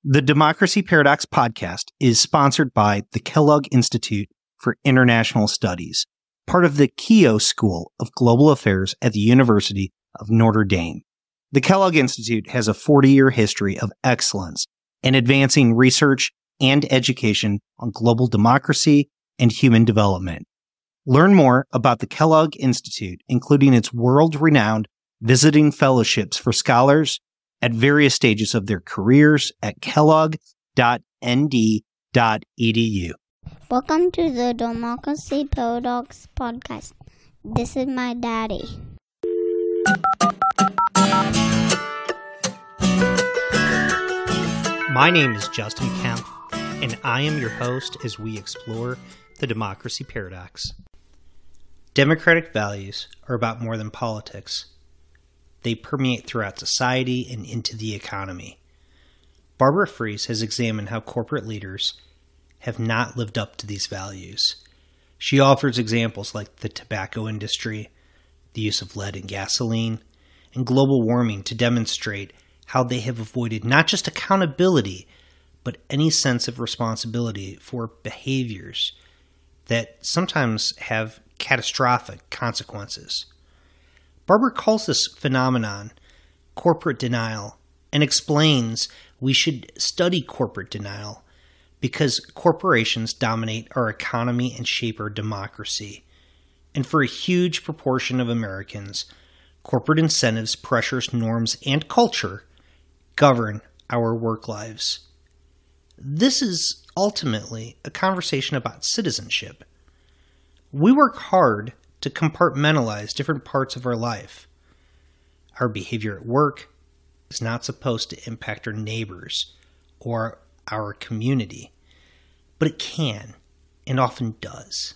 The Democracy Paradox podcast is sponsored by the Kellogg Institute for International Studies, part of the Keough School of Global Affairs at the University of Notre Dame. The Kellogg Institute has a 40-year history of excellence in advancing research and education on global democracy and human development. Learn more about the Kellogg Institute, including its world-renowned visiting fellowships for scholars at various stages of their careers at kellogg.nd.edu. Welcome to the Democracy Paradox podcast. This is my daddy. My name is Justin Kemp, and I am your host as we explore the Democracy Paradox. Democratic values are about more than politics. They permeate throughout society and into the economy. Barbara Fries has examined how corporate leaders have not lived up to these values. She offers examples like the tobacco industry, the use of lead in gasoline, and global warming to demonstrate how they have avoided not just accountability, but any sense of responsibility for behaviors that sometimes have catastrophic consequences. Barbara calls this phenomenon corporate denial and explains we should study corporate denial because corporations dominate our economy and shape our democracy. And for a huge proportion of Americans, corporate incentives, pressures, norms, and culture govern our work lives. This is ultimately a conversation about citizenship. We work hard to compartmentalize different parts of our life. Our behavior at work is not supposed to impact our neighbors or our community, but it can and often does.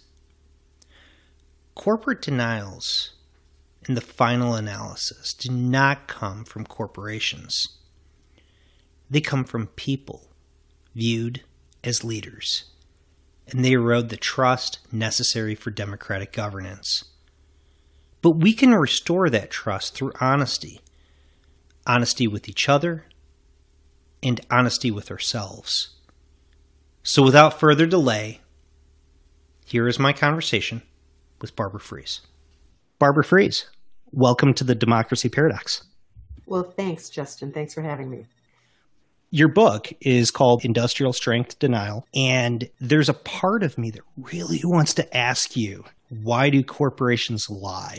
Corporate denials, in the final analysis, do not come from corporations. They come from people viewed as leaders, and they erode the trust necessary for democratic governance. But we can restore that trust through honesty. Honesty with each other and honesty with ourselves. So without further delay, here is my conversation with Barbara Fries. Barbara Fries, welcome to the Democracy Paradox. Well, thanks, Justin. Thanks for having me. Your book is called Industrial Strength Denial, and there's a part of me that really wants to ask you, why do corporations lie?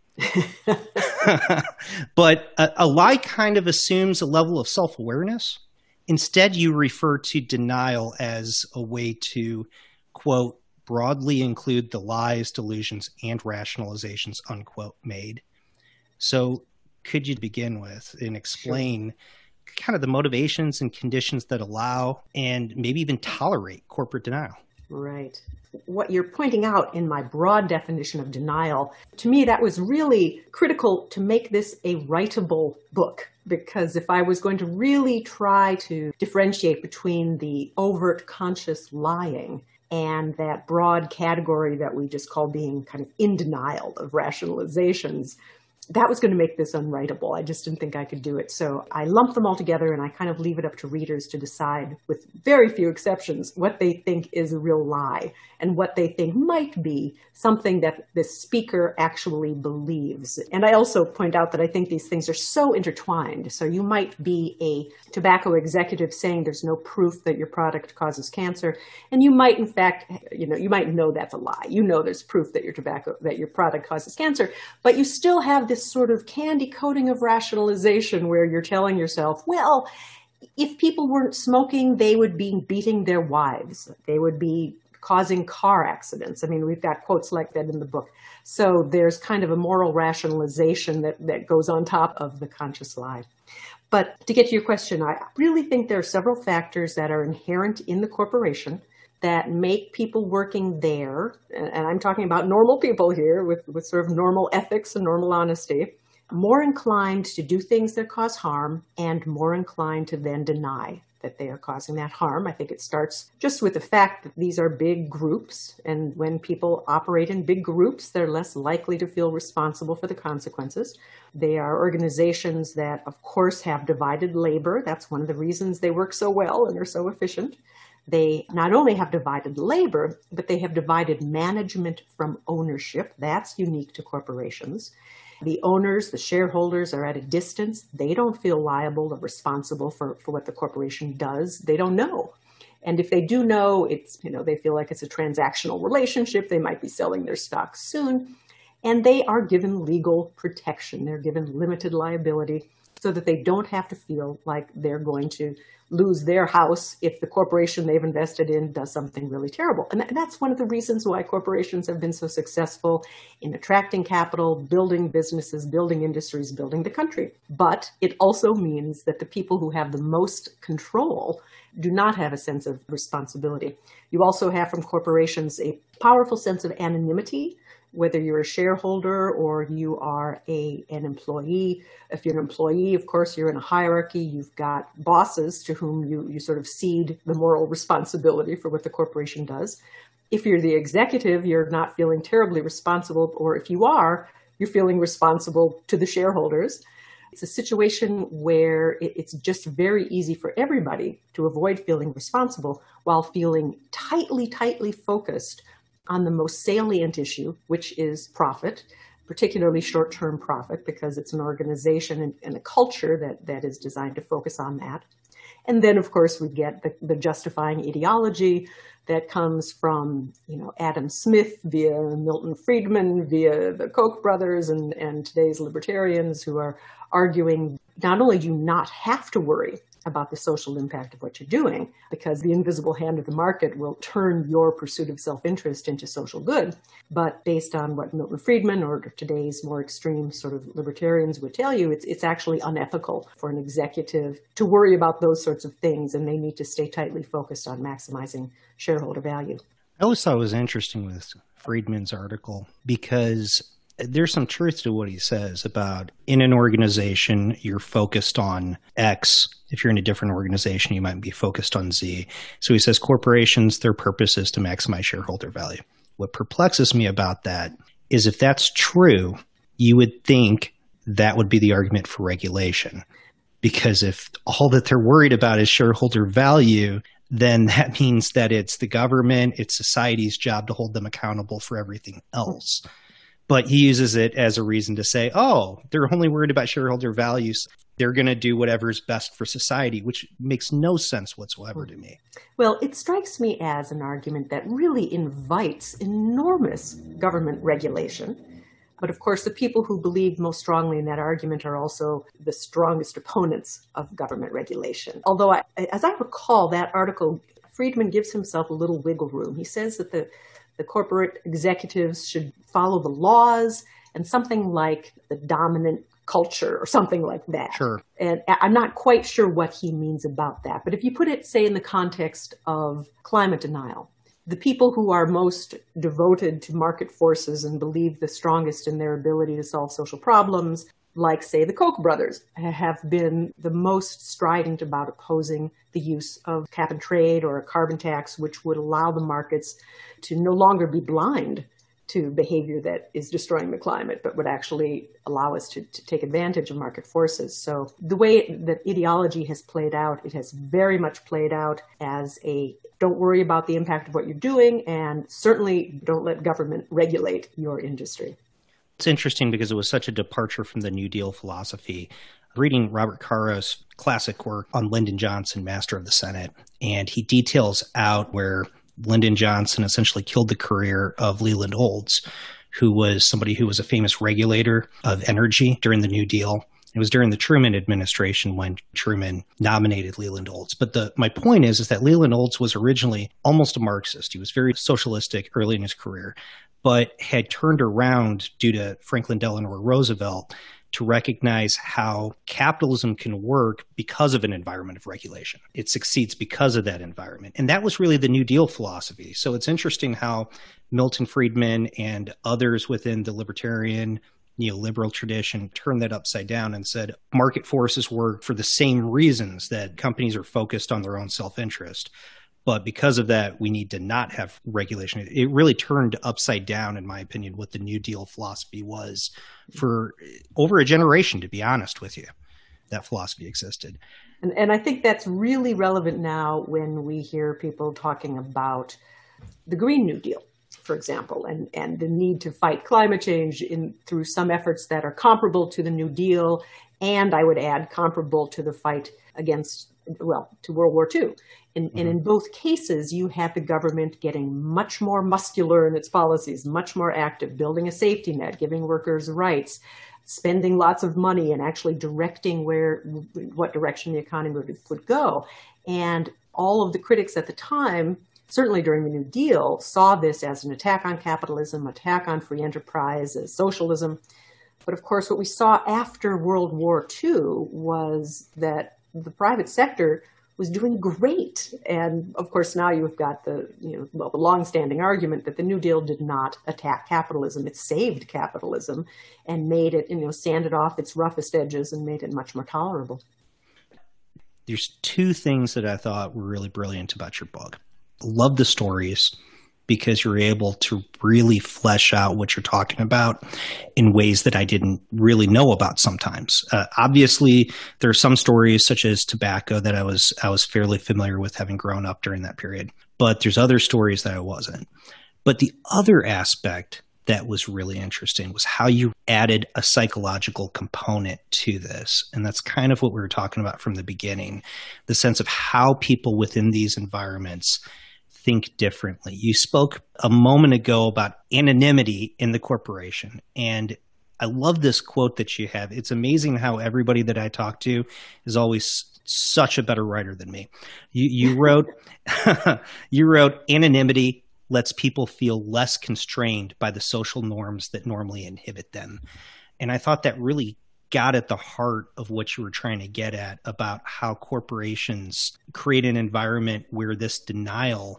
But a lie kind of assumes a level of self-awareness. Instead, you refer to denial as a way to, quote, broadly include the lies, delusions, and rationalizations, unquote, made. So could you begin with and explain kind of the motivations and conditions that allow and maybe even tolerate corporate denial? Right. What you're pointing out in my broad definition of denial, to me, that was really critical to make this a writable book. Because if I was going to really try to differentiate between the overt conscious lying and that broad category that we just call being kind of in denial of rationalizations, that was going to make this unwritable. I just didn't think I could do it. So I lump them all together and I kind of leave it up to readers to decide, with very few exceptions, what they think is a real lie and what they think might be something that the speaker actually believes. And I also point out that I think these things are so intertwined. So you might be a tobacco executive saying there's no proof that your product causes cancer. And you might, in fact, you might know that's a lie. You know there's proof that your product causes cancer, but you still have this sort of candy coating of rationalization where you're telling yourself, well, if people weren't smoking, they would be beating their wives. They would be causing car accidents. I mean, we've got quotes like that in the book. So there's kind of a moral rationalization that goes on top of the conscious lie. But to get to your question, I really think there are several factors that are inherent in the corporation that make people working there, and I'm talking about normal people here with sort of normal ethics and normal honesty, more inclined to do things that cause harm and more inclined to then deny that they are causing that harm. I think it starts just with the fact that these are big groups, and when people operate in big groups, they're less likely to feel responsible for the consequences. They are organizations that, of course, have divided labor. That's one of the reasons they work so well and are so efficient. They not only have divided labor, but they have divided management from ownership. That's unique to corporations. The owners, the shareholders are at a distance. They don't feel liable or responsible for what the corporation does. They don't know. And if they do know, they feel like it's a transactional relationship. They might be selling their stock soon. And they are given legal protection. They're given limited liability so that they don't have to feel like they're going to lose their house if the corporation they've invested in does something really terrible. And that's one of the reasons why corporations have been so successful in attracting capital, building businesses, building industries, building the country. But it also means that the people who have the most control do not have a sense of responsibility. You also have from corporations a powerful sense of anonymity. Whether you're a shareholder or you are an employee. If you're an employee, of course, you're in a hierarchy. You've got bosses to whom you sort of cede the moral responsibility for what the corporation does. If you're the executive, you're not feeling terribly responsible, or if you are, you're feeling responsible to the shareholders. It's a situation where it's just very easy for everybody to avoid feeling responsible while feeling tightly focused on the most salient issue, which is profit, particularly short-term profit, because it's an organization and a culture that is designed to focus on that. And then, of course, we get the justifying ideology that comes from, Adam Smith via Milton Friedman, via the Koch brothers and today's libertarians who are arguing not only do you not have to worry about the social impact of what you're doing, because the invisible hand of the market will turn your pursuit of self-interest into social good. But based on what Milton Friedman or today's more extreme sort of libertarians would tell you, it's actually unethical for an executive to worry about those sorts of things, and they need to stay tightly focused on maximizing shareholder value. I always thought it was interesting with Friedman's article because there's some truth to what he says about in an organization, you're focused on X. If you're in a different organization, you might be focused on Z. So he says corporations, their purpose is to maximize shareholder value. What perplexes me about that is if that's true, you would think that would be the argument for regulation. Because if all that they're worried about is shareholder value, then that means that it's the government, it's society's job to hold them accountable for everything else. But he uses it as a reason to say, oh, they're only worried about shareholder values. They're going to do whatever's best for society, which makes no sense whatsoever to me. Well, it strikes me as an argument that really invites enormous government regulation. But of course, the people who believe most strongly in that argument are also the strongest opponents of government regulation. Although, as I recall, that article, Friedman gives himself a little wiggle room. He says that the corporate executives should follow the laws and something like the dominant culture or something like that. Sure. And I'm not quite sure what he means about that. But if you put it, say, in the context of climate denial, the people who are most devoted to market forces and believe the strongest in their ability to solve social problems, like, say, the Koch brothers, have been the most strident about opposing the use of cap and trade or a carbon tax, which would allow the markets to no longer be blind to behavior that is destroying the climate, but would actually allow us to take advantage of market forces. So the way that ideology has played out, it has very much played out as a don't worry about the impact of what you're doing, and certainly don't let government regulate your industry. It's interesting because it was such a departure from the New Deal philosophy. Reading Robert Caro's classic work on Lyndon Johnson, Master of the Senate, and he details out where Lyndon Johnson essentially killed the career of Leland Olds, who was somebody who was a famous regulator of energy during the New Deal. It was during the Truman administration when Truman nominated Leland Olds. But my point is that Leland Olds was originally almost a Marxist. He was very socialistic early in his career, but had turned around due to Franklin Delano Roosevelt to recognize how capitalism can work because of an environment of regulation. It succeeds because of that environment. And that was really the New Deal philosophy. So it's interesting how Milton Friedman and others within the libertarian neoliberal tradition, turned that upside down and said market forces work for the same reasons that companies are focused on their own self-interest. But because of that, we need to not have regulation. It really turned upside down, in my opinion, what the New Deal philosophy was for over a generation, to be honest with you. That philosophy existed. And I think that's really relevant now when we hear people talking about the Green New Deal, for example, and the need to fight climate change through some efforts that are comparable to the New Deal, and I would add comparable to the fight to World War II. And in both cases, you had the government getting much more muscular in its policies, much more active, building a safety net, giving workers rights, spending lots of money and actually directing what direction the economy would go. And all of the critics at the time, certainly during the New Deal, saw this as an attack on capitalism, attack on free enterprise, as socialism. But of course, what we saw after World War II was that the private sector was doing great. And of course, now you've got the longstanding argument that the New Deal did not attack capitalism. It saved capitalism and made it, sanded off its roughest edges and made it much more tolerable. There's two things that I thought were really brilliant about your book. Love the stories, because you're able to really flesh out what you're talking about in ways that I didn't really know about sometimes. Obviously, there are some stories such as tobacco that I was fairly familiar with, having grown up during that period, but there's other stories that I wasn't. But the other aspect that was really interesting was how you added a psychological component to this. And that's kind of what we were talking about from the beginning, the sense of how people within these environments think differently. You spoke a moment ago about anonymity in the corporation. And I love this quote that you have. It's amazing how everybody that I talk to is always such a better writer than me. You wrote, anonymity lets people feel less constrained by the social norms that normally inhibit them. And I thought that really got at the heart of what you were trying to get at about how corporations create an environment where this denial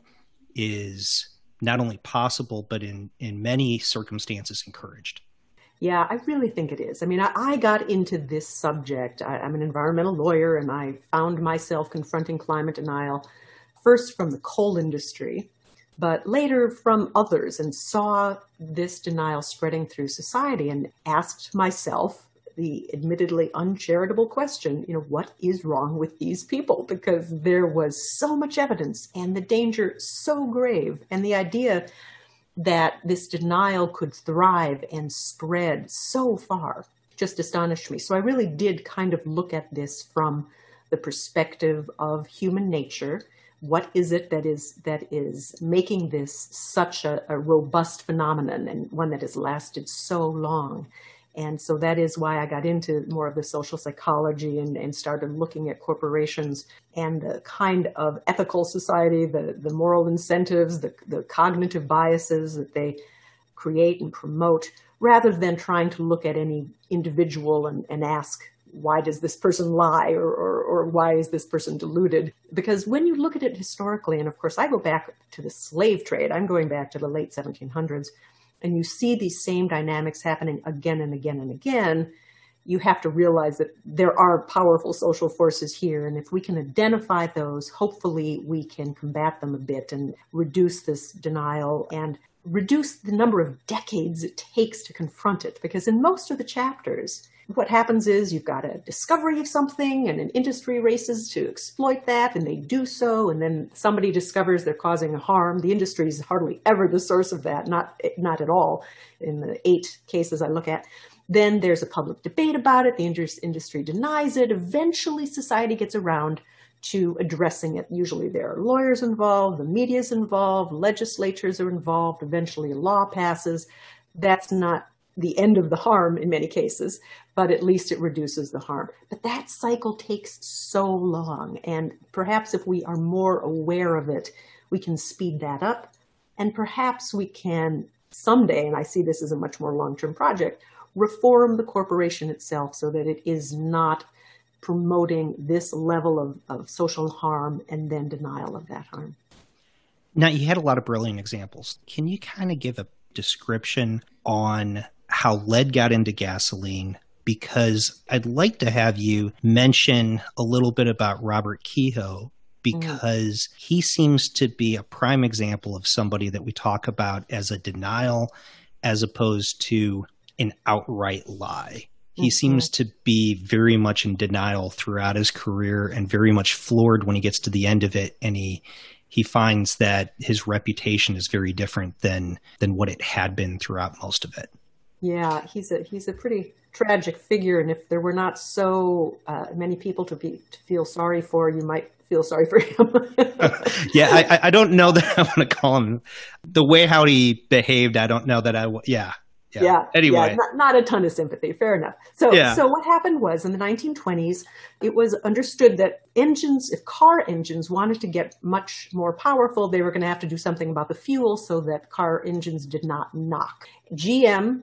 is not only possible, but in many circumstances encouraged. Yeah, I really think it is. I mean, I got into this subject. I'm an environmental lawyer, and I found myself confronting climate denial first from the coal industry, but later from others, and saw this denial spreading through society and asked myself the admittedly uncharitable question, what is wrong with these people? Because there was so much evidence and the danger so grave, and the idea that this denial could thrive and spread so far just astonished me. So I really did kind of look at this from the perspective of human nature. What is it that is making this such a robust phenomenon, and one that has lasted so long? And so that is why I got into more of the social psychology and started looking at corporations and the kind of ethical society, the moral incentives, the cognitive biases that they create and promote, rather than trying to look at any individual and ask, why does this person lie, or why is this person deluded? Because when you look at it historically, and of course I go back to the slave trade, I'm going back to the late 1700s, and you see these same dynamics happening again and again and again, you have to realize that there are powerful social forces here. And if we can identify those, hopefully we can combat them a bit and reduce this denial and reduce the number of decades it takes to confront it. Because in most of the chapters, what happens is you've got a discovery of something and an industry races to exploit that, and they do so, and then somebody discovers they're causing a harm. The industry is hardly ever the source of that, not at all in the 8 cases I look at. Then there's a public debate about it. The industry denies it. Eventually society gets around to addressing it. Usually there are lawyers involved, the media's involved, legislatures are involved, eventually a law passes. That's not the end of the harm in many cases, but at least it reduces the harm. But that cycle takes so long, and perhaps if we are more aware of it, we can speed that up, and perhaps we can someday, and I see this as a much more long-term project, reform the corporation itself so that it is not promoting this level of social harm and then denial of that harm. Now, you had a lot of brilliant examples. Can you kind of give a description on how lead got into gasoline, because I'd like to have you mention a little bit about Robert Kehoe, because he seems to be a prime example of somebody that we talk about as a denial as opposed to an outright lie. He seems to be very much in denial throughout his career and very much floored when he gets to the end of it, and he finds that his reputation is very different than what it had been throughout most of it. Yeah, he's a pretty tragic figure, and if there were not so many people to feel sorry for, you might feel sorry for him. Yeah, I don't know that I want to call him the way how he behaved. I don't know that yeah. Anyway, not a ton of sympathy. Fair enough. So what happened was in the 1920s, it was understood that if car engines wanted to get much more powerful, they were going to have to do something about the fuel so that car engines did not knock. GM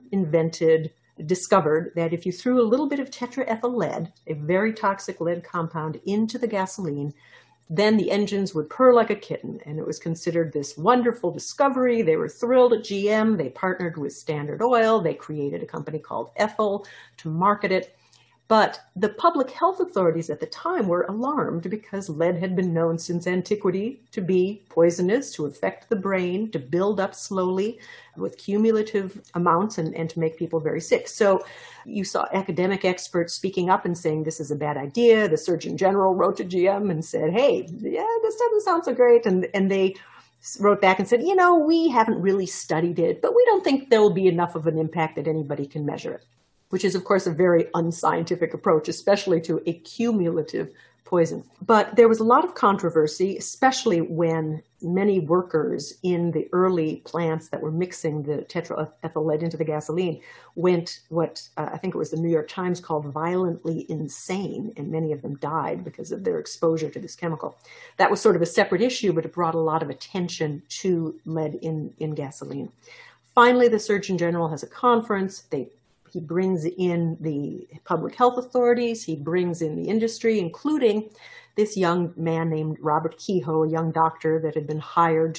discovered that if you threw a little bit of tetraethyl lead, a very toxic lead compound, into the gasoline, then the engines would purr like a kitten, and it was considered this wonderful discovery. They were thrilled at GM. They partnered with Standard Oil. They created a company called Ethyl to market it. But the public health authorities at the time were alarmed because lead had been known since antiquity to be poisonous, to affect the brain, to build up slowly with cumulative amounts and to make people very sick. So you saw academic experts speaking up and saying this is a bad idea. The Surgeon General wrote to GM and said, hey, this doesn't sound so great. And they wrote back and said, we haven't really studied it, but we don't think there will be enough of an impact that anybody can measure it. Which is, of course, a very unscientific approach, especially to a cumulative poison. But there was a lot of controversy, especially when many workers in the early plants that were mixing the tetraethyl lead into the gasoline went what I think it was the New York Times called violently insane, and many of them died because of their exposure to this chemical. That was sort of a separate issue, but it brought a lot of attention to lead in gasoline. Finally, the Surgeon General has a conference. He brings in the public health authorities. He brings in the industry, including this young man named Robert Kehoe, a young doctor that had been hired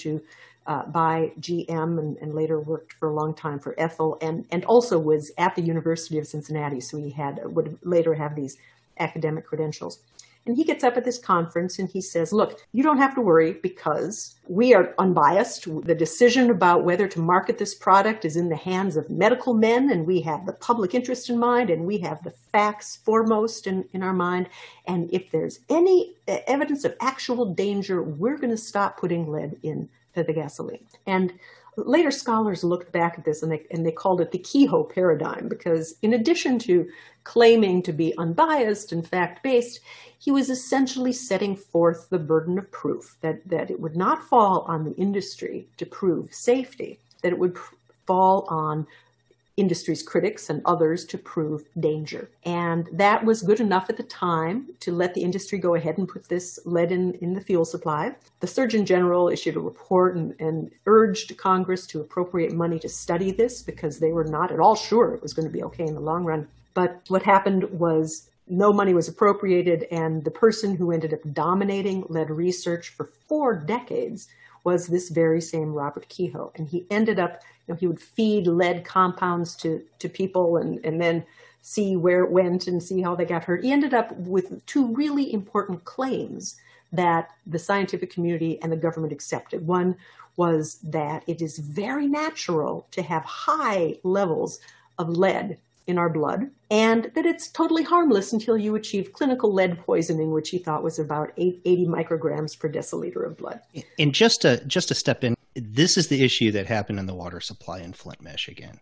by GM and later worked for a long time for Ethyl, and also was at the University of Cincinnati, so he would later have these academic credentials. And he gets up at this conference and he says, look, you don't have to worry because we are unbiased. The decision about whether to market this product is in the hands of medical men, and we have the public interest in mind, and we have the facts foremost in our mind. And if there's any evidence of actual danger, we're going to stop putting lead into the gasoline. And later scholars looked back at this and they called it the Kehoe paradigm, because in addition to claiming to be unbiased and fact-based, he was essentially setting forth the burden of proof that it would not fall on the industry to prove safety, that it would fall on industry's critics and others to prove danger. And that was good enough at the time to let the industry go ahead and put this lead in the fuel supply. The Surgeon General issued a report and urged Congress to appropriate money to study this because they were not at all sure it was going to be okay in the long run. But what happened was no money was appropriated, and the person who ended up dominating lead research for 4 decades was this very same Robert Kehoe. And he ended up, he would feed lead compounds to people and then see where it went and see how they got hurt. He ended up with 2 really important claims that the scientific community and the government accepted. One was that it is very natural to have high levels of lead in our blood, and that it's totally harmless until you achieve clinical lead poisoning, which he thought was about 80 micrograms per deciliter of blood. And just to step in, this is the issue that happened in the water supply in Flint, Michigan.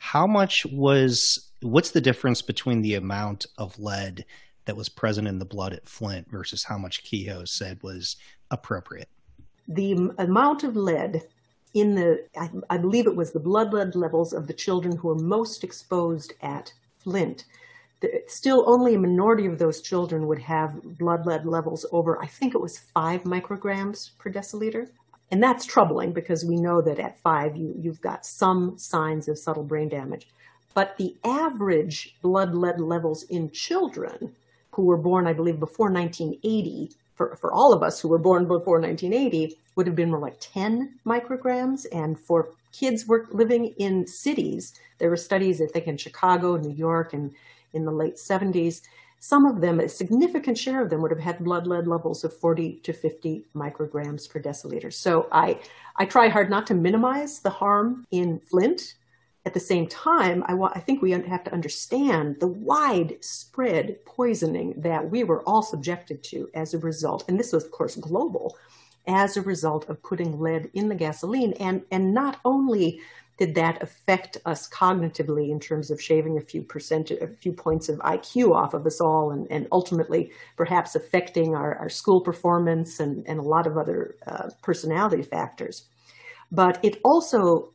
What's the difference between the amount of lead that was present in the blood at Flint versus how much Kehoe said was appropriate? The amount of lead in I believe it was the blood lead levels of the children who were most exposed at Flint. Still only a minority of those children would have blood lead levels over, I think it was 5 micrograms per deciliter. And that's troubling because we know that at 5, you've got some signs of subtle brain damage. But the average blood lead levels in children who were born, I believe, before 1980, for all of us who were born before 1980, would have been more like 10 micrograms. And for kids were living in cities. There were studies, I think, in Chicago, New York, and in the late 70s. Some of them, a significant share of them, would have had blood lead levels of 40 to 50 micrograms per deciliter. So I try hard not to minimize the harm in Flint. At the same time, I think we have to understand the widespread poisoning that we were all subjected to as a result, and this was, of course, global, as a result of putting lead in the gasoline. And not only did that affect us cognitively in terms of shaving a few points of IQ off of us all, and ultimately perhaps affecting our school performance and a lot of other personality factors, but it also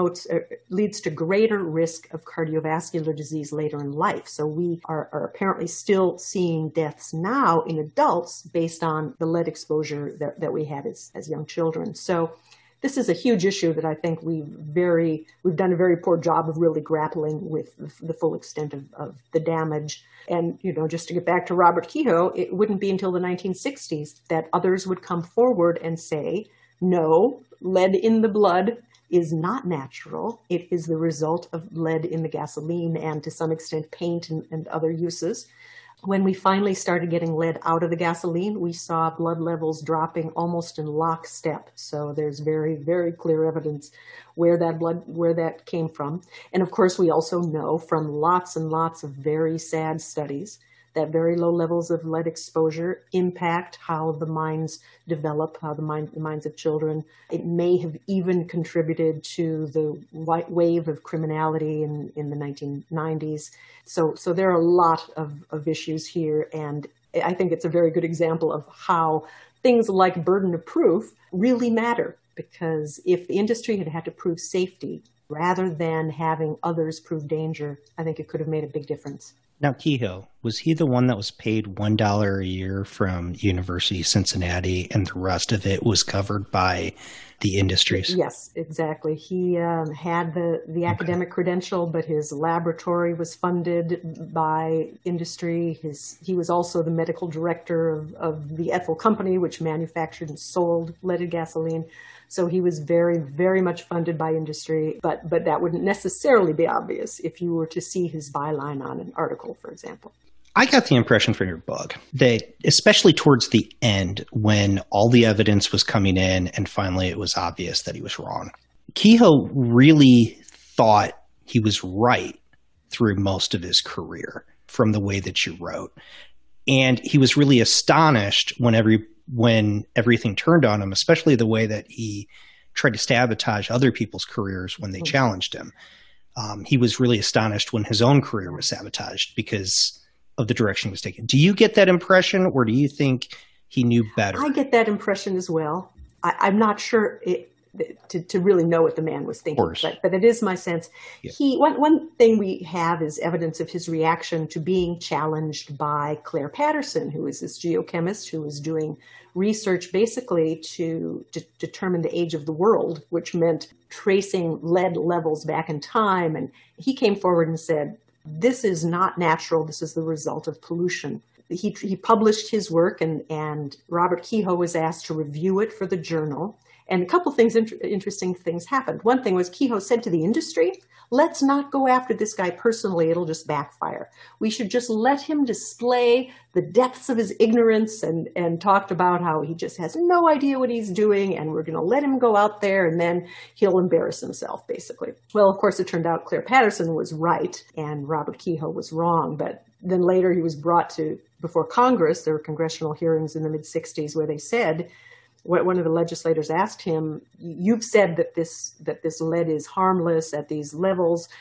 leads to greater risk of cardiovascular disease later in life. So we are apparently still seeing deaths now in adults based on the lead exposure that we had as young children. So this is a huge issue that I think we've done a very poor job of really grappling with the full extent of the damage. And, just to get back to Robert Kehoe, it wouldn't be until the 1960s that others would come forward and say, no, lead in the blood is not natural. It is the result of lead in the gasoline and to some extent paint and other uses. When we finally started getting lead out of the gasoline, we saw blood levels dropping almost in lockstep. So there's very, very clear evidence where that came from. And of course, we also know from lots and lots of very sad studies that very low levels of lead exposure impact how the minds develop, how the minds of children. It may have even contributed to the wave of criminality in the 1990s. So there are a lot of issues here, and I think it's a very good example of how things like burden of proof really matter, because if the industry had to prove safety rather than having others prove danger, I think it could have made a big difference. Now, Kehoe, was he the one that was paid $1 a year from University of Cincinnati and the rest of it was covered by the industries? Yes, exactly. He had the academic credential, but his laboratory was funded by industry. He was also the medical director of the Ethel Company, which manufactured and sold leaded gasoline. So he was very, very much funded by industry, but that wouldn't necessarily be obvious if you were to see his byline on an article, for example. I got the impression from your book that, especially towards the end, when all the evidence was coming in and finally it was obvious that he was wrong, Kehoe really thought he was right through most of his career from the way that you wrote. And he was really astonished when everything turned on him, especially the way that he tried to sabotage other people's careers when they challenged him. He was really astonished when his own career was sabotaged because of the direction he was taking. Do you get that impression, or do you think he knew better? I get that impression as well. I'm not sure to really know what the man was thinking, but it is my sense. Yeah. One thing we have is evidence of his reaction to being challenged by Claire Patterson, who is this geochemist who was doing research basically to determine the age of the world, which meant tracing lead levels back in time. And he came forward and said, this is not natural. This is the result of pollution. He published his work, and Robert Kehoe was asked to review it for the journal. And a couple things, interesting things happened. One thing was Kehoe said to the industry, let's not go after this guy personally. It'll just backfire. We should just let him display the depths of his ignorance, and talked about how he just has no idea what he's doing, and we're going to let him go out there and then he'll embarrass himself, basically. Well, of course, it turned out Claire Patterson was right and Robert Kehoe was wrong. But then later he was brought before Congress. There were congressional hearings in the mid-'60s where they said, one of the legislators asked him, you've said that this lead is harmless at these levels.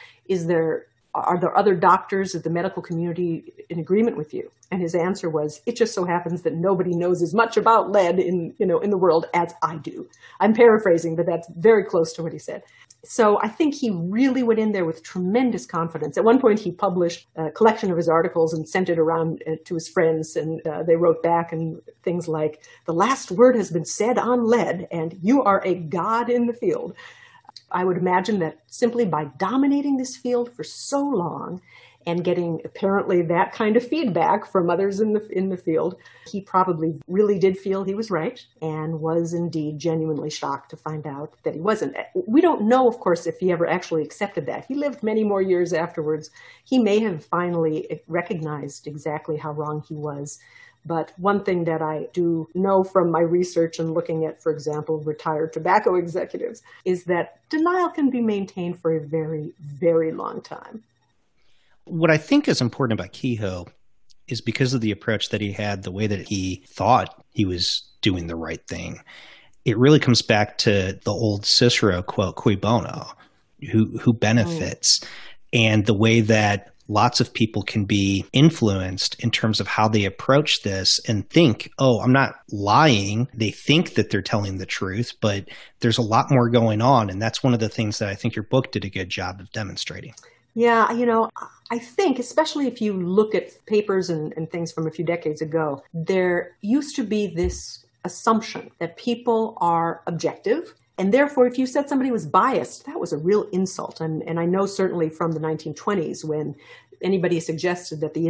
Are there other doctors of the medical community in agreement with you? And his answer was, it just so happens that nobody knows as much about lead in the world as I do. I'm paraphrasing, but that's very close to what he said. So I think he really went in there with tremendous confidence. At one point, he published a collection of his articles and sent it around to his friends, and they wrote back and things like, the last word has been said on lead, and you are a god in the field. I would imagine that simply by dominating this field for so long and getting apparently that kind of feedback from others in the field, he probably really did feel he was right and was indeed genuinely shocked to find out that he wasn't. We don't know, of course, if he ever actually accepted that. He lived many more years afterwards. He may have finally recognized exactly how wrong he was. But one thing that I do know from my research and looking at, for example, retired tobacco executives, is that denial can be maintained for a very, very long time. What I think is important about Kehoe is because of the approach that he had, the way that he thought he was doing the right thing. It really comes back to the old Cicero quote, cui bono, who benefits, and the way that lots of people can be influenced in terms of how they approach this and think, oh, I'm not lying. They think that they're telling the truth, but there's a lot more going on. And that's one of the things that I think your book did a good job of demonstrating. Yeah, I think, especially if you look at papers and things from a few decades ago, there used to be this assumption that people are objective. And therefore, if you said somebody was biased, that was a real insult. And I know certainly from the 1920s when anybody suggested that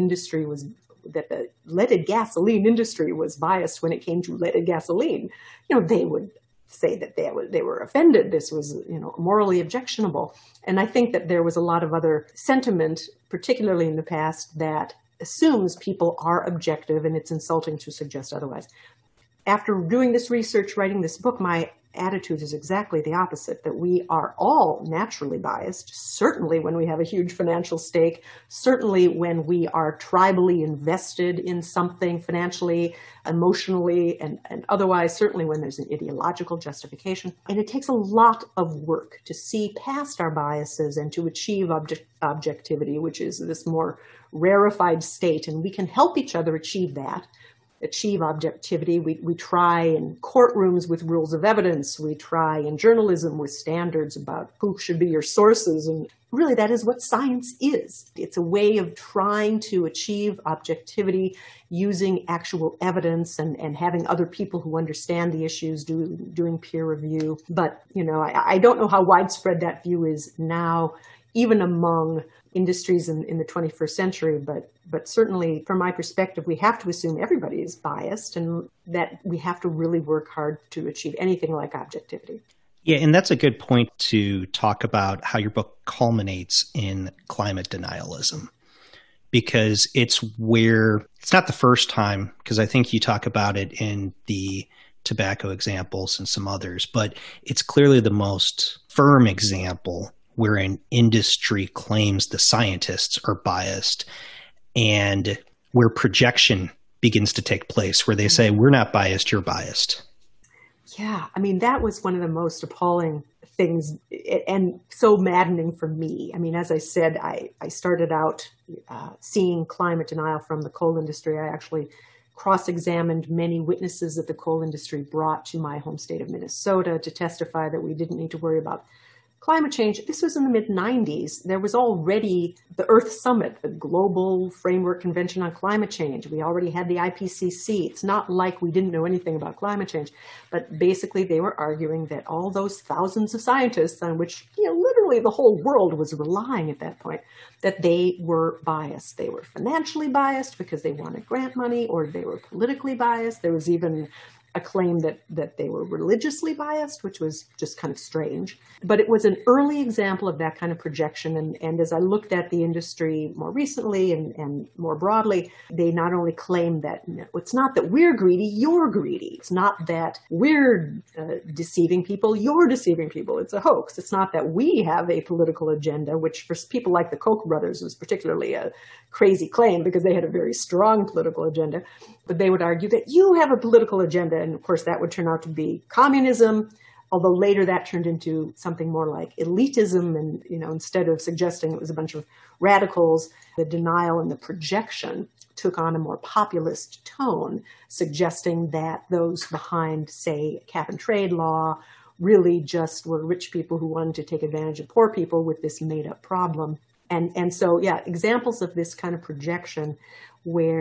that the leaded gasoline industry was biased when it came to leaded gasoline, they would say that they were offended. This was, morally objectionable. And I think that there was a lot of other sentiment, particularly in the past, that assumes people are objective and it's insulting to suggest otherwise. After doing this research, writing this book, my attitude is exactly the opposite, that we are all naturally biased, certainly when we have a huge financial stake, certainly when we are tribally invested in something financially, emotionally, and otherwise, certainly when there's an ideological justification. And it takes a lot of work to see past our biases and to achieve objectivity, which is this more rarefied state. And we can help each other achieve that. Achieve objectivity. We try in courtrooms with rules of evidence. We try in journalism with standards about who should be your sources. And really, that is what science is. It's a way of trying to achieve objectivity using actual evidence and having other people who understand the issues doing peer review. But, I don't know how widespread that view is now, even among industries in the 21st century, but certainly from my perspective, we have to assume everybody is biased and that we have to really work hard to achieve anything like objectivity. Yeah, and that's a good point to talk about how your book culminates in climate denialism, because it's not the first time, because I think you talk about it in the tobacco examples and some others, but it's clearly the most firm example where an industry claims the scientists are biased and where projection begins to take place, where they say, we're not biased, you're biased. Yeah, that was one of the most appalling things and so maddening for me. As I said, I started out seeing climate denial from the coal industry. I actually cross-examined many witnesses that the coal industry brought to my home state of Minnesota to testify that we didn't need to worry about climate change. This was in the mid-90s. There was already the Earth Summit, the Global Framework Convention on Climate Change. We already had the IPCC. It's not like we didn't know anything about climate change. But basically, they were arguing that all those thousands of scientists on which literally the whole world was relying at that point, that they were biased. They were financially biased because they wanted grant money, or they were politically biased. There was even a claim that they were religiously biased, which was just kind of strange. But it was an early example of that kind of projection. And as I looked at the industry more recently and more broadly, they not only claim that it's not that we're greedy, you're greedy. It's not that we're deceiving people, you're deceiving people. It's a hoax. It's not that we have a political agenda, which for people like the Koch brothers was particularly a crazy claim because they had a very strong political agenda. But they would argue that you have a political agenda. And of course, that would turn out to be communism, although later that turned into something more like elitism. And, instead of suggesting it was a bunch of radicals, the denial and the projection took on a more populist tone, suggesting that those behind, say, cap and trade law really just were rich people who wanted to take advantage of poor people with this made-up problem. And so, yeah, examples of this kind of projection where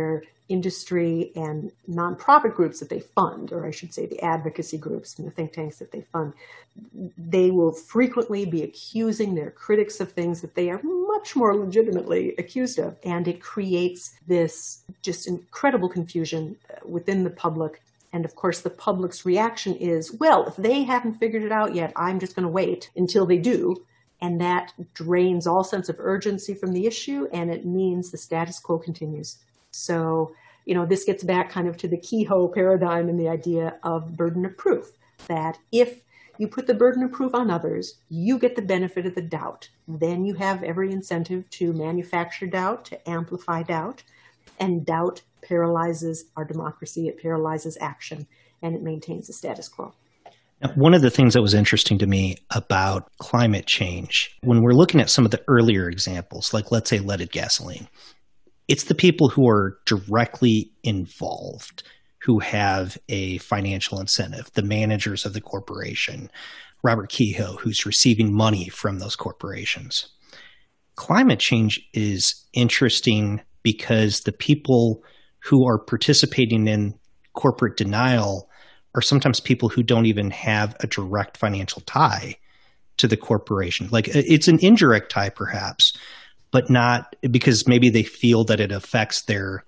industry and nonprofit groups that they fund, or I should say the advocacy groups and the think tanks that they fund, they will frequently be accusing their critics of things that they are much more legitimately accused of. And it creates this just incredible confusion within the public. And of course, the public's reaction is, well, if they haven't figured it out yet, I'm just going to wait until they do. And that drains all sense of urgency from the issue, and it means the status quo continues. So, this gets back kind of to the Kehoe paradigm and the idea of burden of proof, that if you put the burden of proof on others, you get the benefit of the doubt. Then you have every incentive to manufacture doubt, to amplify doubt, and doubt paralyzes our democracy, it paralyzes action, and it maintains the status quo. Now, one of the things that was interesting to me about climate change, when we're looking at some of the earlier examples, like let's say leaded gasoline, it's the people who are directly involved who have a financial incentive, the managers of the corporation, Robert Kehoe, who's receiving money from those corporations. Climate change is interesting because the people who are participating in corporate denial are sometimes people who don't even have a direct financial tie to the corporation. Like it's an indirect tie perhaps, but not because maybe they feel that it affects their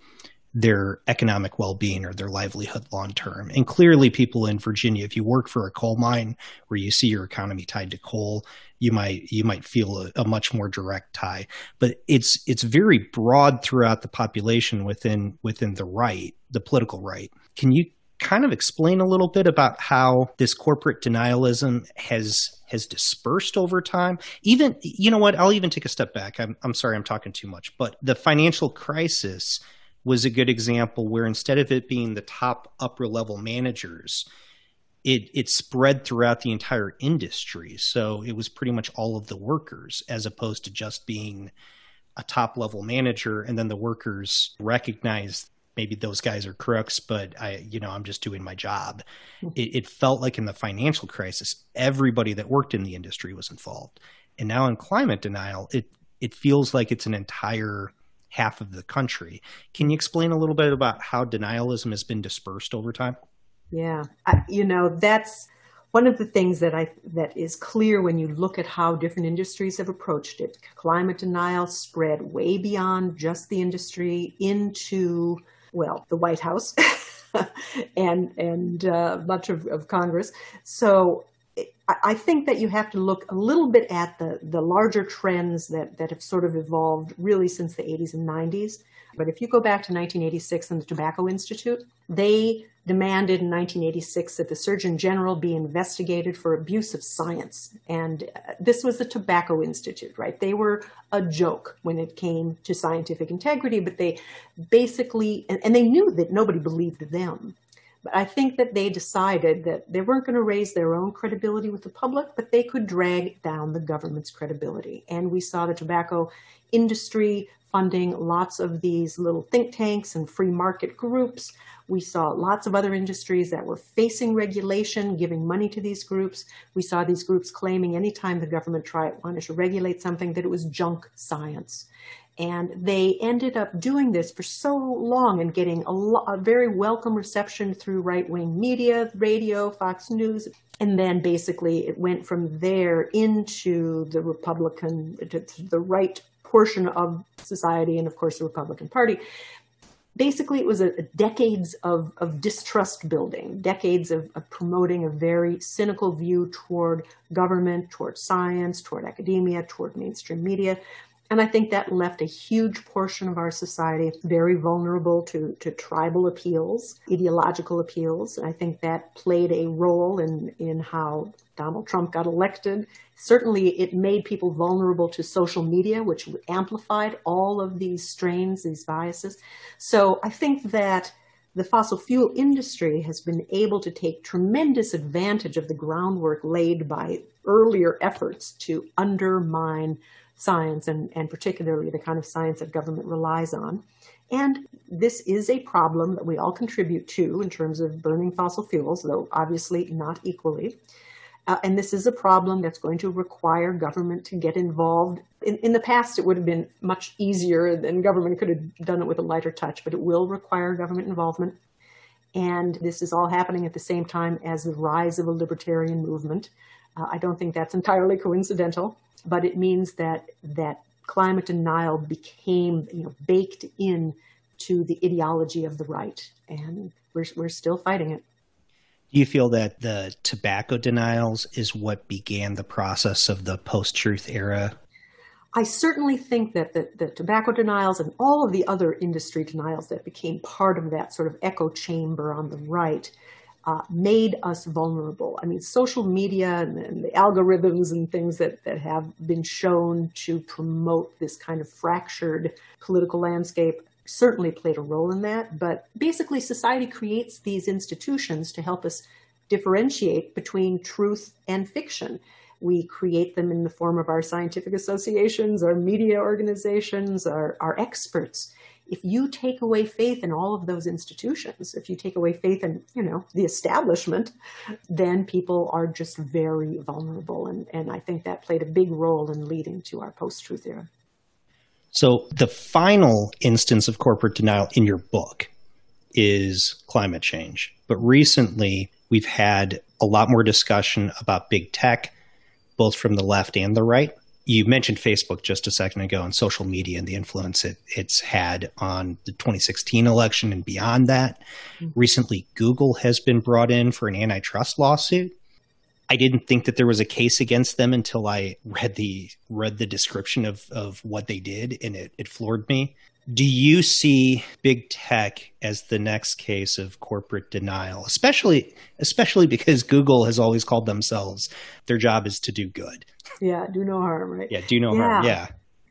economic well-being or their livelihood long-term. And clearly people in Virginia, if you work for a coal mine where you see your economy tied to coal, you might feel a much more direct tie. But it's very broad throughout the population within the right, the political right. Can you kind of explain a little bit about how this corporate denialism has dispersed over time? Even, you know what, I'll even take a step back. I'm sorry, I'm talking too much, but the financial crisis was a good example where instead of it being the top upper level managers, it spread throughout the entire industry. So it was pretty much all of the workers as opposed to just being a top level manager. And then the workers recognized maybe those guys are crooks, but I'm just doing my job. It felt like in the financial crisis, everybody that worked in the industry was involved. And now in climate denial, it feels like it's an entire half of the country. Can you explain a little bit about how denialism has been dispersed over time? Yeah, that's one of the things that is clear when you look at how different industries have approached it. Climate denial spread way beyond just the industry into, well, the White House and much of Congress. So I think that you have to look a little bit at the larger trends that have sort of evolved really since the 80s and 90s. But if you go back to 1986 and the Tobacco Institute, they demanded in 1986 that the Surgeon General be investigated for abuse of science. And this was the Tobacco Institute, right? They were a joke when it came to scientific integrity, but they basically, and they knew that nobody believed them. But I think that they decided that they weren't going to raise their own credibility with the public, but they could drag down the government's credibility. And we saw the tobacco industry funding lots of these little think tanks and free market groups. We saw lots of other industries that were facing regulation, giving money to these groups. We saw these groups claiming anytime the government wanted to regulate something that it was junk science. And they ended up doing this for so long and getting a very welcome reception through right-wing media, radio, Fox News. And then basically it went from there into the Republican, to the right portion of society and, of course, the Republican Party. Basically, it was a decades of distrust building, decades of promoting a very cynical view toward government, toward science, toward academia, toward mainstream media. And I think that left a huge portion of our society very vulnerable to tribal appeals, ideological appeals. And I think that played a role in how Donald Trump got elected. Certainly, it made people vulnerable to social media, which amplified all of these strains, these biases. So I think that the fossil fuel industry has been able to take tremendous advantage of the groundwork laid by earlier efforts to undermine science and particularly the kind of science that government relies on. And this is a problem that we all contribute to in terms of burning fossil fuels, though obviously not equally. And this is a problem that's going to require government to get involved. In the past, it would have been much easier and government could have done it with a lighter touch, but it will require government involvement. And this is all happening at the same time as the rise of a libertarian movement. I don't think that's entirely coincidental, but it means that climate denial became, baked in to the ideology of the right, and we're still fighting it. Do you feel that the tobacco denials is what began the process of the post-truth era? I certainly think that the tobacco denials and all of the other industry denials that became part of that sort of echo chamber on the right made us vulnerable. I mean, social media and the algorithms and things that have been shown to promote this kind of fractured political landscape certainly played a role in that. But basically, society creates these institutions to help us differentiate between truth and fiction. We create them in the form of our scientific associations, our media organizations, our experts. If you take away faith in all of those institutions, if you take away faith in, the establishment, then people are just very vulnerable. And I think that played a big role in leading to our post-truth era. So the final instance of corporate denial in your book is climate change. But recently, we've had a lot more discussion about big tech, both from the left and the right. You mentioned Facebook just a second ago and social media and the influence it's had on the 2016 election and beyond that. Mm-hmm. Recently, Google has been brought in for an antitrust lawsuit. I didn't think that there was a case against them until I read the description of what they did, and it floored me. Do you see big tech as the next case of corporate denial, especially because Google has always called themselves, their job is to do good? Yeah, do no harm, right? Yeah, do no harm, yeah.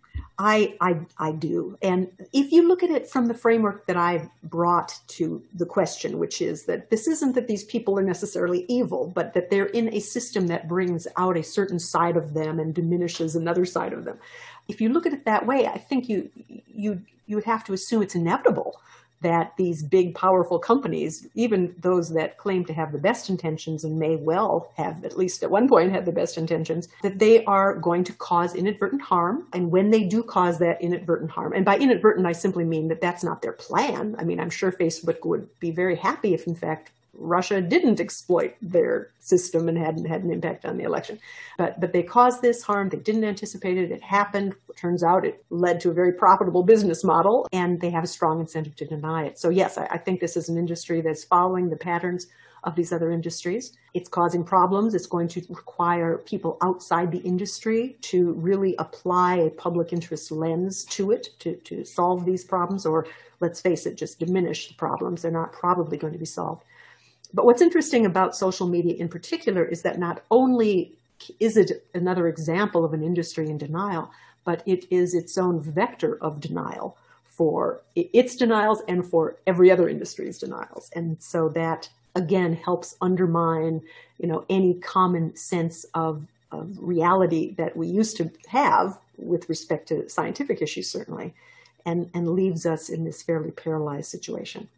I do. And if you look at it from the framework that I brought to the question, which is that this isn't that these people are necessarily evil, but that they're in a system that brings out a certain side of them and diminishes another side of them. If you look at it that way, I think you would have to assume it's inevitable that these big, powerful companies, even those that claim to have the best intentions and may well have, at least at one point, had the best intentions, that they are going to cause inadvertent harm. And when they do cause that inadvertent harm, and by inadvertent, I simply mean that that's not their plan. I mean, I'm sure Facebook would be very happy if, in fact, Russia didn't exploit their system and hadn't had an impact on the election. But they caused this harm. They didn't anticipate it. It happened. It turns out it led to a very profitable business model, and they have a strong incentive to deny it. So yes, I think this is an industry that's following the patterns of these other industries. It's causing problems. It's going to require people outside the industry to really apply a public interest lens to it to solve these problems, or let's face it, just diminish the problems. They're not probably going to be solved. But what's interesting about social media in particular is that not only is it another example of an industry in denial, but it is its own vector of denial for its denials and for every other industry's denials. And so that, again, helps undermine, any common sense of reality that we used to have with respect to scientific issues, certainly, and leaves us in this fairly paralyzed situation.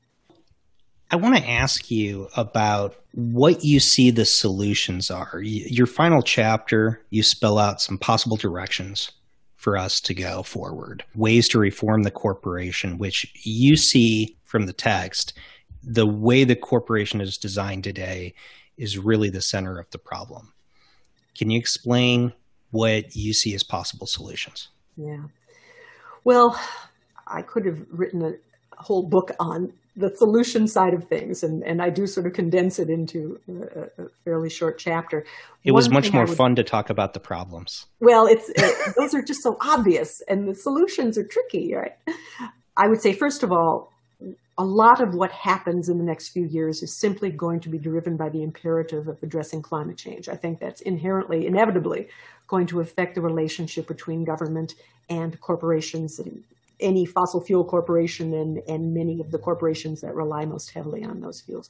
I want to ask you about what you see the solutions are. Your final chapter, you spell out some possible directions for us to go forward, ways to reform the corporation, which you see from the text. The way the corporation is designed today is really the center of the problem. Can you explain what you see as possible solutions? Yeah. Well, I could have written a whole book on the solution side of things, and I do sort of condense it into a fairly short chapter. It was much more fun to talk about the problems. Well, those are just so obvious, and the solutions are tricky, right? I would say, first of all, a lot of what happens in the next few years is simply going to be driven by the imperative of addressing climate change. I think that's inherently, inevitably, going to affect the relationship between government and corporations, and any fossil fuel corporation and many of the corporations that rely most heavily on those fuels.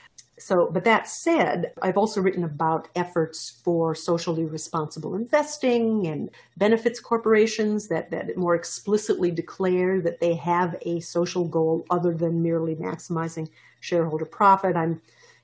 But that said, I've also written about efforts for socially responsible investing and benefits corporations that more explicitly declare that they have a social goal other than merely maximizing shareholder profit. I'm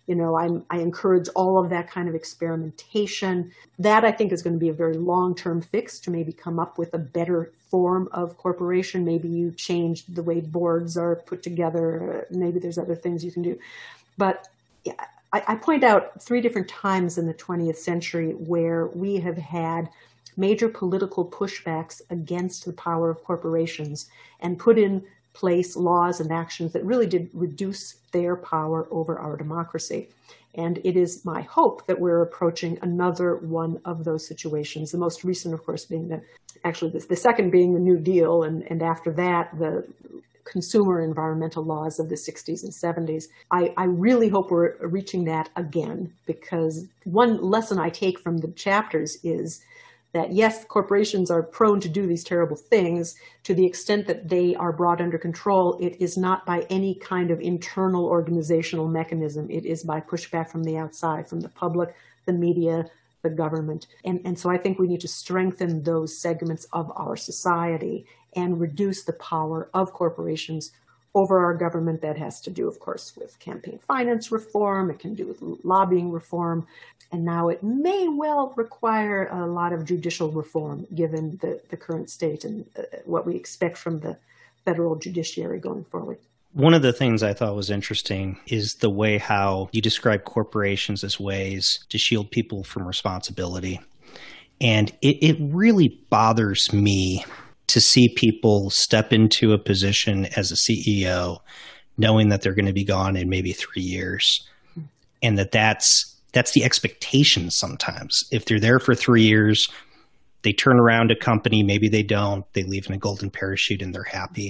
I encourage all of that kind of experimentation. That, I think, is going to be a very long-term fix to maybe come up with a better form of corporation. Maybe you change the way boards are put together. Maybe there's other things you can do. But yeah, I point out 3 different times in the 20th century where we have had major political pushbacks against the power of corporations and put in place laws and actions that really did reduce their power over our democracy. And it is my hope that we're approaching another one of those situations. The most recent, of course, being the second being the New Deal, and after that, the consumer environmental laws of the 60s and 70s. I really hope we're reaching that again, because one lesson I take from the chapters is that, yes, corporations are prone to do these terrible things. To the extent that they are brought under control, it is not by any kind of internal organizational mechanism. It is by pushback from the outside, from the public, the media, the government. And so I think we need to strengthen those segments of our society and reduce the power of corporations over our government. That has to do, of course, with campaign finance reform. It can do with lobbying reform. And now it may well require a lot of judicial reform, given the current state and what we expect from the federal judiciary going forward. One of the things I thought was interesting is the way how you describe corporations as ways to shield people from responsibility. And it really bothers me to see people step into a position as a CEO knowing that they're going to be gone in maybe 3 years, and that's the expectation sometimes. If they're there for 3 years, they turn around a company, maybe they don't, they leave in a golden parachute and they're happy.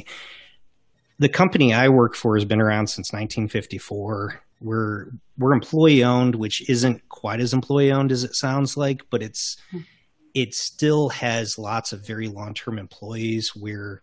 The company I work for has been around since 1954. We're employee owned, which isn't quite as employee owned as it sounds like, but it still has lots of very long-term employees, where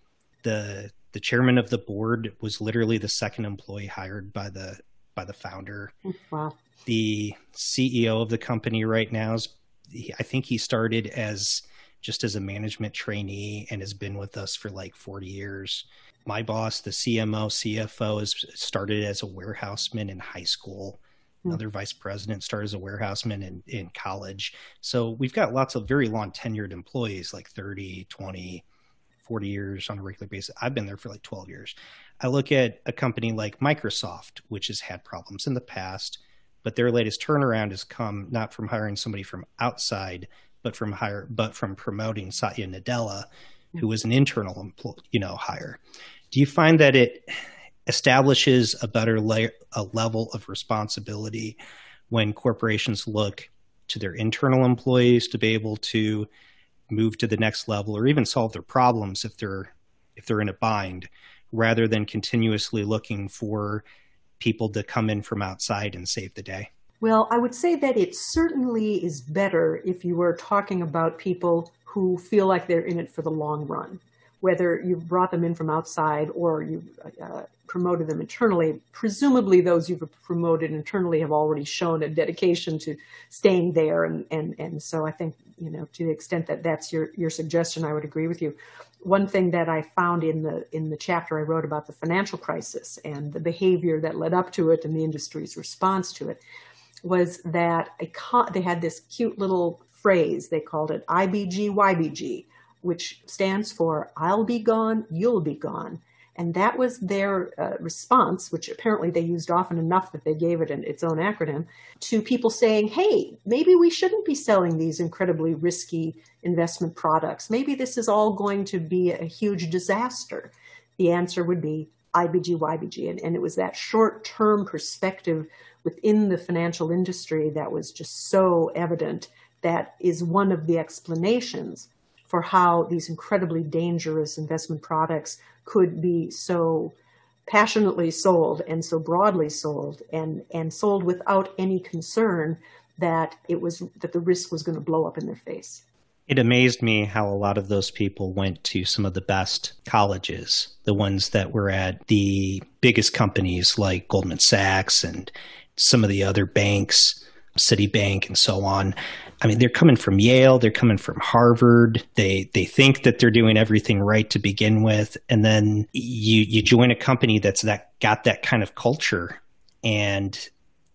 the chairman of the board was literally the second employee hired by the founder. Wow. The CEO of the company right now I think he started as a management trainee and has been with us for like 40 years. My boss, the CMO, CFO, has started as a warehouseman in high school. Another vice president started as a warehouseman in college. So we've got lots of very long tenured employees, like 30, 20, 40 years on a regular basis. I've been there for like 12 years. I look at a company like Microsoft, which has had problems in the past, but their latest turnaround has come not from hiring somebody from outside, but from promoting Satya Nadella, who was an internal hire. Do you find that it establishes a better level of responsibility when corporations look to their internal employees to be able to move to the next level or even solve their problems if they're in a bind, rather than continuously looking for people to come in from outside and save the day? Well, I would say that it certainly is better if you were talking about people who feel like they're in it for the long run, whether you've brought them in from outside or you've promoted them internally. Presumably those you've promoted internally have already shown a dedication to staying there. And so I think, to the extent that that's your suggestion, I would agree with you. One thing that I found in the chapter I wrote about the financial crisis and the behavior that led up to it and the industry's response to it was that they had this cute little phrase. They called it IBG-YBG, which stands for I'll be gone, you'll be gone. And that was their response, which apparently they used often enough that they gave it its own acronym, to people saying, hey, maybe we shouldn't be selling these incredibly risky investment products. Maybe this is all going to be a huge disaster. The answer would be IBG-YBG. And it was that short-term perspective within the financial industry that was just so evident. That is one of the explanations for how these incredibly dangerous investment products could be so passionately sold and so broadly sold and sold without any concern that the risk was going to blow up in their face. It amazed me how a lot of those people went to some of the best colleges, the ones that were at the biggest companies like Goldman Sachs and some of the other banks, Citibank and so on. I mean, they're coming from Yale, they're coming from Harvard. They think that they're doing everything right to begin with. And then you join a company that's got that kind of culture, and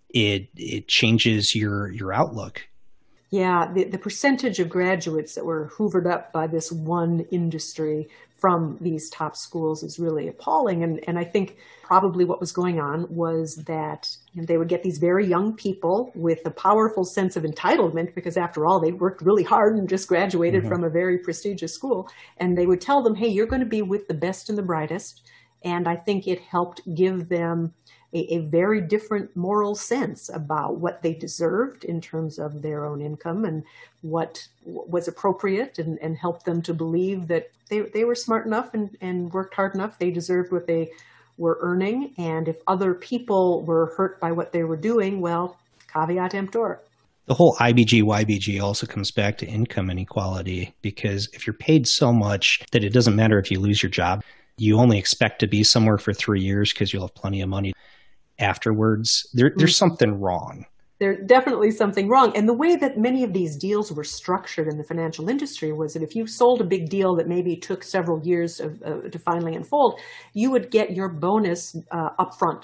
it changes your outlook. Yeah, the percentage of graduates that were hoovered up by this one industry from these top schools is really appalling. And I think probably what was going on was that they would get these very young people with a powerful sense of entitlement, because after all, they worked really hard and just graduated from a very prestigious school. And they would tell them, hey, you're going to be with the best and the brightest. And I think it helped give them a very different moral sense about what they deserved in terms of their own income and what was appropriate, and helped them to believe that they were smart enough and worked hard enough. They deserved what they were earning. And if other people were hurt by what they were doing, well, caveat emptor. The whole IBG-YBG also comes back to income inequality, because if you're paid so much that it doesn't matter if you lose your job, you only expect to be somewhere for 3 years because you'll have plenty of money afterwards, there's something wrong. There's definitely something wrong. And the way that many of these deals were structured in the financial industry was that if you sold a big deal that maybe took several years to finally unfold, you would get your bonus upfront.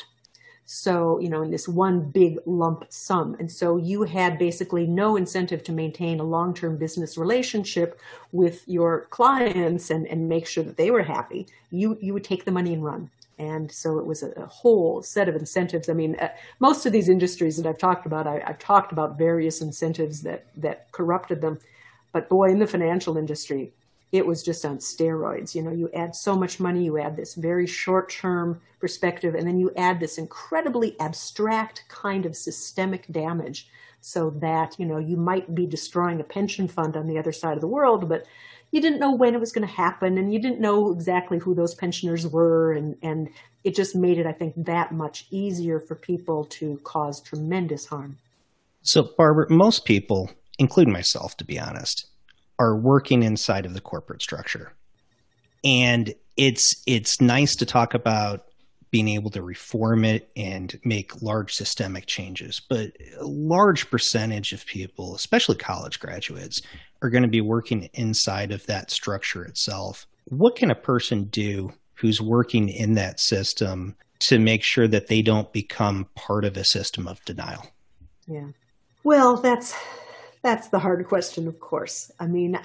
So, in this one big lump sum. And so you had basically no incentive to maintain a long-term business relationship with your clients and make sure that they were happy. You would take the money and run. And so it was a whole set of incentives. I mean, most of these industries that I've talked about, I've talked about various incentives that corrupted them. But boy, in the financial industry, it was just on steroids. You add so much money, you add this very short-term perspective, and then you add this incredibly abstract kind of systemic damage, so that, you might be destroying a pension fund on the other side of the world, but you didn't know when it was going to happen, and you didn't know exactly who those pensioners were, and it just made it, I think, that much easier for people to cause tremendous harm. So, Barbara, most people, including myself, to be honest, are working inside of the corporate structure. And it's nice to talk about being able to reform it and make large systemic changes. But a large percentage of people, especially college graduates, are going to be working inside of that structure itself. What can a person do who's working in that system to make sure that they don't become part of a system of denial? Yeah. Well, that's the hard question, of course. I mean,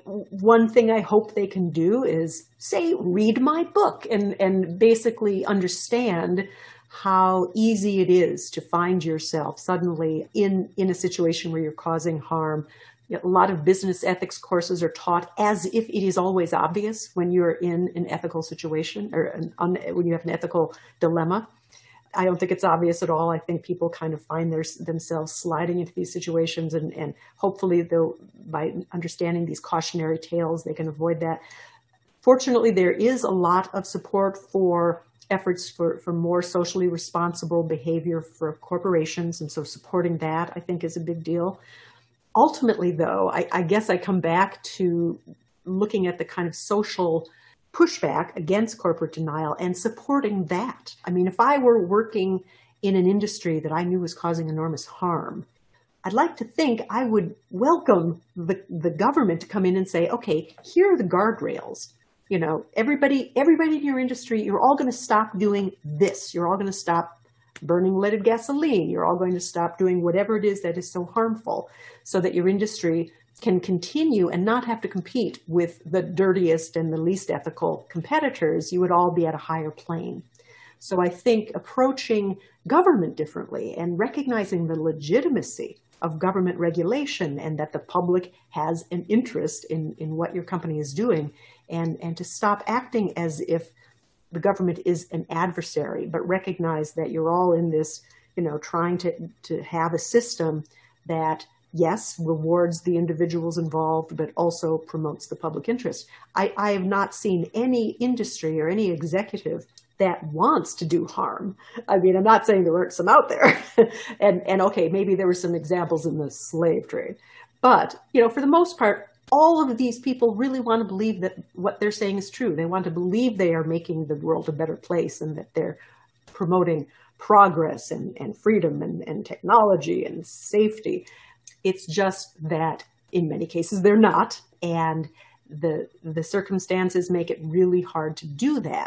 one thing I hope they can do is, say, read my book and basically understand how easy it is to find yourself suddenly in a situation where you're causing harm. A lot of business ethics courses are taught as if it is always obvious when you're in an ethical situation or when you have an ethical dilemma. I don't think it's obvious at all. I think people kind of find themselves sliding into these situations, and hopefully by understanding these cautionary tales, they can avoid that. Fortunately, there is a lot of support for efforts for more socially responsible behavior for corporations, and so supporting that, I think, is a big deal. Ultimately, though, I guess I come back to looking at the kind of social pushback against corporate denial and supporting that. I mean, if I were working in an industry that I knew was causing enormous harm, I'd like to think I would welcome the government to come in and say, okay, here are the guardrails. Everybody in your industry, you're all going to stop doing this. You're all going to stop burning leaded gasoline. You're all going to stop doing whatever it is that is so harmful, so that your industry can continue and not have to compete with the dirtiest and the least ethical competitors. You would all be at a higher plane. So I think approaching government differently and recognizing the legitimacy of government regulation, and that the public has an interest in what your company is doing, and to stop acting as if the government is an adversary, but recognize that you're all in this, trying to have a system that, yes, rewards the individuals involved, but also promotes the public interest. I have not seen any industry or any executive that wants to do harm. I mean, I'm not saying there weren't some out there. and okay, maybe there were some examples in the slave trade. But, for the most part, all of these people really want to believe that what they're saying is true. They want to believe they are making the world a better place, and that they're promoting progress and freedom and technology and safety. It's just that in many cases they're not, and the circumstances make it really hard to do that.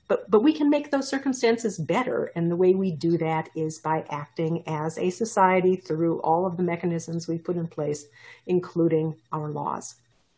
But we can make those circumstances better. And the way we do that is by acting as a society through all of the mechanisms we put in place, including our laws.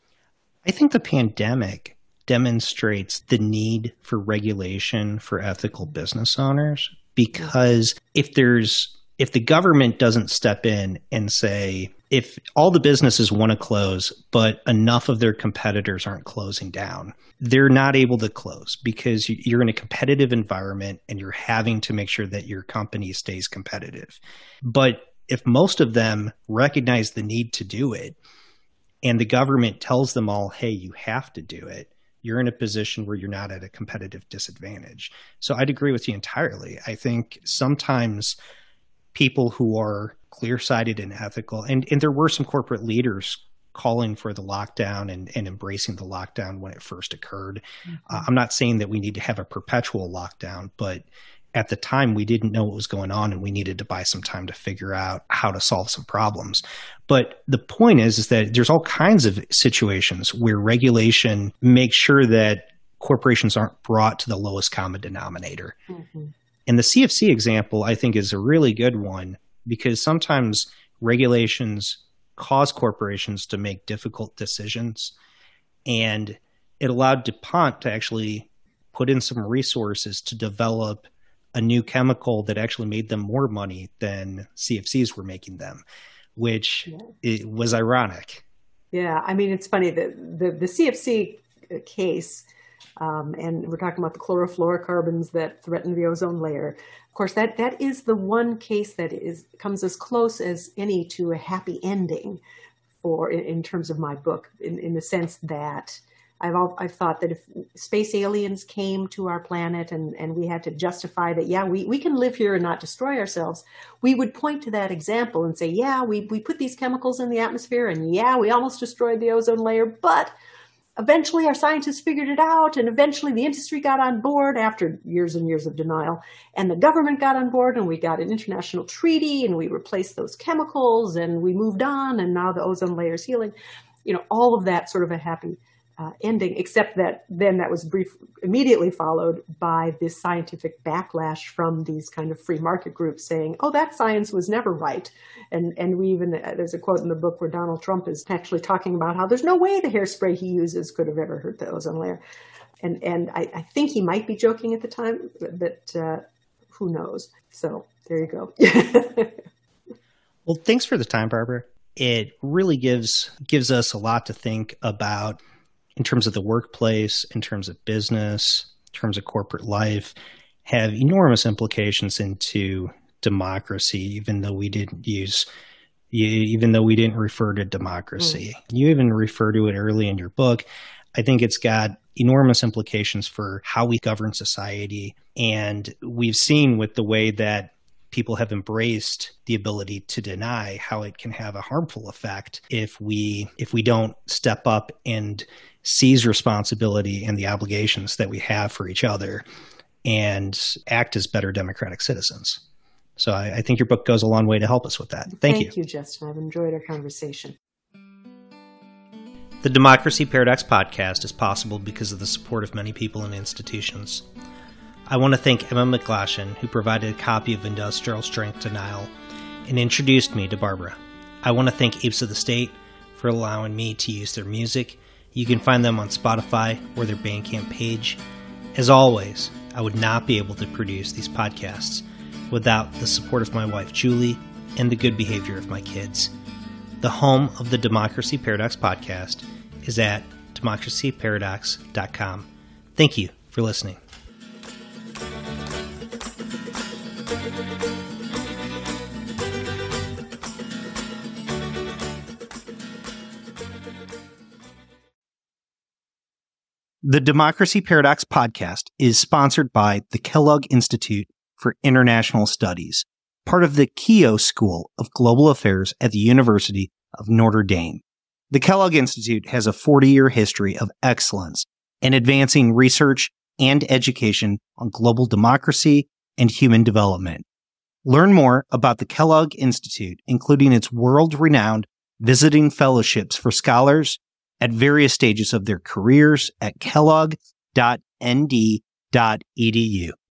I think the pandemic demonstrates the need for regulation for ethical business owners, because if the government doesn't step in and say, if all the businesses want to close, but enough of their competitors aren't closing down, they're not able to close because you're in a competitive environment and you're having to make sure that your company stays competitive. But if most of them recognize the need to do it and the government tells them all, hey, you have to do it, you're in a position where you're not at a competitive disadvantage. So I'd agree with you entirely. I think sometimes people who are clear-sighted and ethical, and there were some corporate leaders calling for the lockdown and embracing the lockdown when it first occurred. Mm-hmm. I'm not saying that we need to have a perpetual lockdown, but at the time we didn't know what was going on and we needed to buy some time to figure out how to solve some problems. But the point is that there's all kinds of situations where regulation makes sure that corporations aren't brought to the lowest common denominator. Mm-hmm. And the CFC example, I think, is a really good one because sometimes regulations cause corporations to make difficult decisions. And it allowed DuPont to actually put in some resources to develop a new chemical that actually made them more money than CFCs were making them, which it was ironic. Yeah, I mean, it's funny that the CFC case, and we're talking about the chlorofluorocarbons that threaten the ozone layer. Of course, that is the one case that comes as close as any to a happy ending in terms of my book, in the sense that I've thought that if space aliens came to our planet and we had to justify that, yeah, we can live here and not destroy ourselves, we would point to that example and say, yeah, we put these chemicals in the atmosphere and yeah, we almost destroyed the ozone layer, but eventually our scientists figured it out, and eventually the industry got on board after years and years of denial, and the government got on board, and we got an international treaty, and we replaced those chemicals, and we moved on, and now the ozone layer is healing. You know, all of that sort of a happy ending, except that then that was immediately followed by this scientific backlash from these kind of free market groups saying, oh, that science was never right. And we even, there's a quote in the book where Donald Trump is actually talking about how there's no way the hairspray he uses could have ever hurt the ozone layer. And I think he might be joking at the time, but who knows? So there you go. Well, thanks for the time, Barbara. It really gives us a lot to think about in terms of the workplace, in terms of business, in terms of corporate life, have enormous implications into democracy, even though we didn't refer to democracy. You even refer to it early in your book. I think it's got enormous implications for how we govern society. And we've seen with the way that people have embraced the ability to deny how it can have a harmful effect if we don't step up and seize responsibility and the obligations that we have for each other and act as better democratic citizens. So I think your book goes a long way to help us with that. Thank you. Thank you, Justin. I've enjoyed our conversation. The Democracy Paradox podcast is possible because of the support of many people and institutions. I want to thank Emma McGlashan, who provided a copy of Industrial Strength Denial and introduced me to Barbara. I want to thank Apes of the State for allowing me to use their music. You can find them on Spotify or their Bandcamp page. As always, I would not be able to produce these podcasts without the support of my wife, Julie, and the good behavior of my kids. The home of the Democracy Paradox podcast is at democracyparadox.com. Thank you for listening. The Democracy Paradox podcast is sponsored by the Kellogg Institute for International Studies, part of the Keough School of Global Affairs at the University of Notre Dame. The Kellogg Institute has a 40-year history of excellence in advancing research and education on global democracy and human development. Learn more about the Kellogg Institute, including its world-renowned visiting fellowships for scholars at various stages of their careers at kellogg.nd/institute. edu.